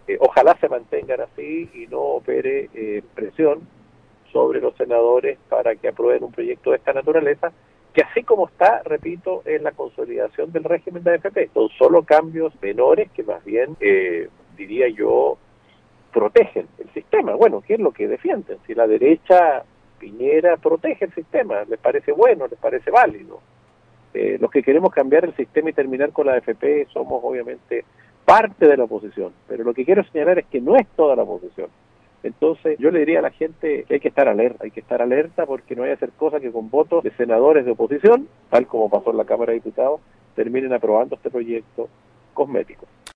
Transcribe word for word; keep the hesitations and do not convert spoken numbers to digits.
eh, ojalá se mantengan así y no opere eh, presión sobre los senadores para que aprueben un proyecto de esta naturaleza, que así como está, repito, es la consolidación del régimen de A F P. Son solo cambios menores que más bien, eh, diría yo, protegen el sistema. Bueno, ¿qué es lo que defienden? Si la derecha Piñera protege el sistema, les parece bueno, les parece válido. Eh, los que queremos cambiar el sistema y terminar con la A F P somos obviamente parte de la oposición, pero lo que quiero señalar es que no es toda la oposición. Entonces yo le diría a la gente que hay que estar alerta, hay que estar alerta porque no hay que hacer cosas que con votos de senadores de oposición, tal como pasó en la Cámara de Diputados, terminen aprobando este proyecto cosmético.